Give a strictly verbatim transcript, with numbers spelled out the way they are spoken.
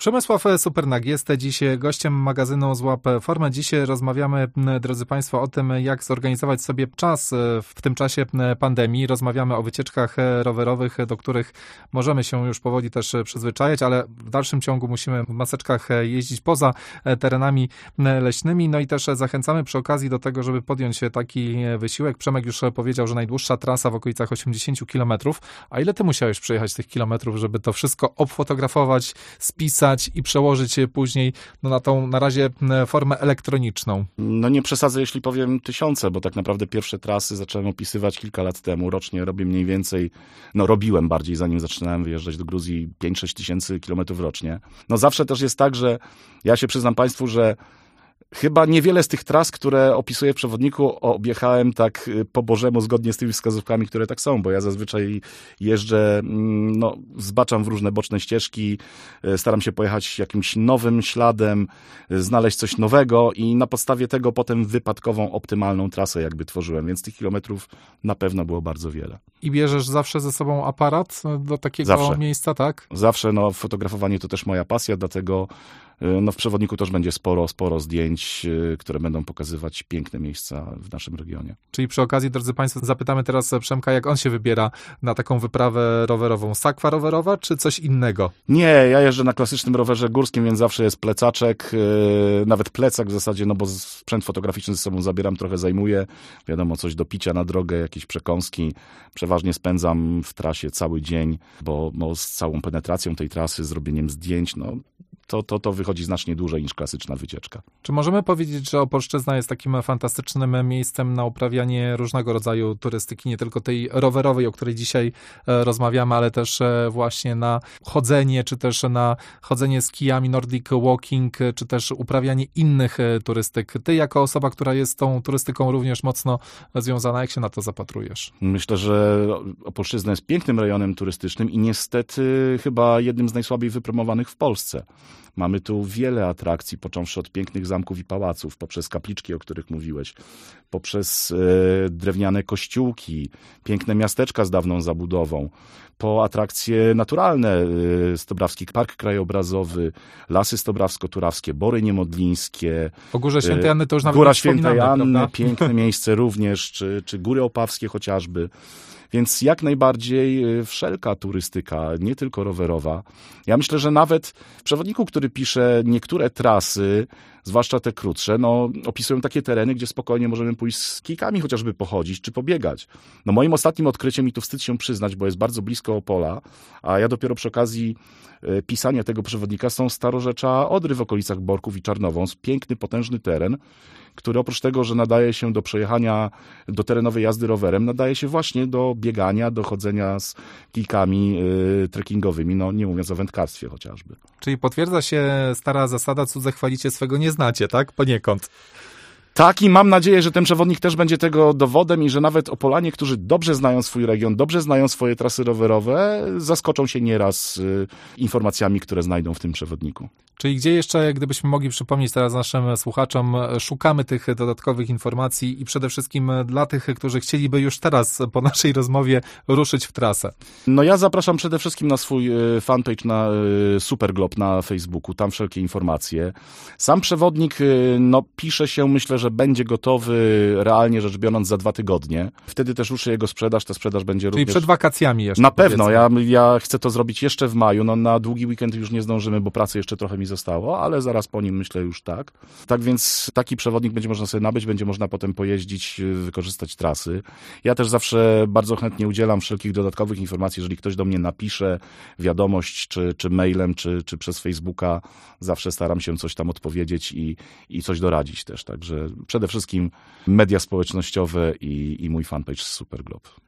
Przemysław Supernag jest dziś gościem magazynu Złap Formę. Dziś rozmawiamy, drodzy Państwo, o tym, jak zorganizować sobie czas w tym czasie pandemii. Rozmawiamy o wycieczkach rowerowych, do których możemy się już powoli też przyzwyczajać, ale w dalszym ciągu musimy w maseczkach jeździć poza terenami leśnymi. No i też zachęcamy przy okazji do tego, żeby podjąć taki wysiłek. Przemek już powiedział, że najdłuższa trasa w okolicach osiemdziesiąt kilometrów. A ile ty musiałeś przejechać tych kilometrów, żeby to wszystko obfotografować, spisać i przełożyć później no, na tą na razie formę elektroniczną? No nie przesadzę, jeśli powiem tysiące, bo tak naprawdę pierwsze trasy zacząłem opisywać kilka lat temu. Rocznie robię mniej więcej, no robiłem bardziej, zanim zaczynałem wyjeżdżać do Gruzji, pięć sześć tysięcy kilometrów rocznie. No zawsze też jest tak, że ja się przyznam Państwu, że chyba niewiele z tych tras, które opisuję w przewodniku, objechałem tak po bożemu, zgodnie z tymi wskazówkami, które tak są, bo ja zazwyczaj jeżdżę, no, zbaczam w różne boczne ścieżki, staram się pojechać jakimś nowym śladem, znaleźć coś nowego i na podstawie tego potem wypadkową, optymalną trasę jakby tworzyłem, więc tych kilometrów na pewno było bardzo wiele. I bierzesz zawsze ze sobą aparat do takiego zawsze. miejsca, tak? Zawsze, no fotografowanie to też moja pasja, dlatego no w przewodniku też będzie sporo, sporo zdjęć, które będą pokazywać piękne miejsca w naszym regionie. Czyli przy okazji, drodzy Państwo, zapytamy teraz Przemka, jak on się wybiera na taką wyprawę rowerową. Sakwa rowerowa, czy coś innego? Nie, ja jeżdżę na klasycznym rowerze górskim, więc zawsze jest plecaczek, nawet plecak w zasadzie, no bo sprzęt fotograficzny ze sobą zabieram, trochę zajmuję. Wiadomo, coś do picia na drogę, jakieś przekąski. Przeważnie spędzam w trasie cały dzień, bo no, z całą penetracją tej trasy, zrobieniem zdjęć, no To, to, to wychodzi znacznie dłużej niż klasyczna wycieczka. Czy możemy powiedzieć, że Opolszczyzna jest takim fantastycznym miejscem na uprawianie różnego rodzaju turystyki, nie tylko tej rowerowej, o której dzisiaj rozmawiamy, ale też właśnie na chodzenie, czy też na chodzenie z kijami, Nordic walking, czy też uprawianie innych turystyk. Ty jako osoba, która jest z tą turystyką również mocno związana, jak się na to zapatrujesz? Myślę, że Opolszczyzna jest pięknym rejonem turystycznym i niestety chyba jednym z najsłabiej wypromowanych w Polsce. Mamy tu wiele atrakcji, począwszy od pięknych zamków i pałaców, poprzez kapliczki, o których mówiłeś, poprzez e, drewniane kościółki, piękne miasteczka z dawną zabudową, po atrakcje naturalne, e, Stobrawski Park Krajobrazowy, Lasy Stobrawsko-Turawskie, Bory Niemodlińskie. O Górze Świętej Anny to już nawet Góra nie Świętej Anny, prawda? Piękne miejsce również, czy, czy Góry Opawskie chociażby. Więc jak najbardziej wszelka turystyka, nie tylko rowerowa. Ja myślę, że nawet w przewodniku, który pisze niektóre trasy, zwłaszcza te krótsze, no opisują takie tereny, gdzie spokojnie możemy pójść z kijkami chociażby pochodzić czy pobiegać. No moim ostatnim odkryciem, i tu wstyd się przyznać, bo jest bardzo blisko Opola, a ja dopiero przy okazji pisania tego przewodnika są Starorzecza Odry w okolicach Borków i Czarnowąs. Piękny, potężny teren, który oprócz tego, że nadaje się do przejechania, do terenowej jazdy rowerem, nadaje się właśnie do biegania, do chodzenia z kijkami yy, trekkingowymi, no nie mówiąc o wędkarstwie chociażby. Czyli potwierdza się stara zasada, cudze chwalicie, swego nie znacie, tak? Poniekąd. Tak, i mam nadzieję, że ten przewodnik też będzie tego dowodem i że nawet Opolanie, którzy dobrze znają swój region, dobrze znają swoje trasy rowerowe, zaskoczą się nieraz y, informacjami, które znajdą w tym przewodniku. Czyli gdzie jeszcze, gdybyśmy mogli przypomnieć teraz naszym słuchaczom, szukamy tych dodatkowych informacji i przede wszystkim dla tych, którzy chcieliby już teraz po naszej rozmowie ruszyć w trasę? No ja zapraszam przede wszystkim na swój fanpage na Superglob na Facebooku, tam wszelkie informacje. Sam przewodnik, no pisze się, myślę, że będzie gotowy realnie rzecz biorąc za dwa tygodnie. Wtedy też ruszy jego sprzedaż, ta sprzedaż będzie Czyli również... przed wakacjami jeszcze. Na pewno, ja, ja chcę to zrobić jeszcze w maju, no na długi weekend już nie zdążymy, bo pracy jeszcze trochę mi zostało, ale zaraz po nim myślę już tak. Tak więc taki przewodnik będzie można sobie nabyć, będzie można potem pojeździć, wykorzystać trasy. Ja też zawsze bardzo chętnie udzielam wszelkich dodatkowych informacji, jeżeli ktoś do mnie napisze wiadomość, czy, czy mailem, czy, czy przez Facebooka, zawsze staram się coś tam odpowiedzieć i, i coś doradzić też. Także przede wszystkim media społecznościowe i, i mój fanpage Superglob.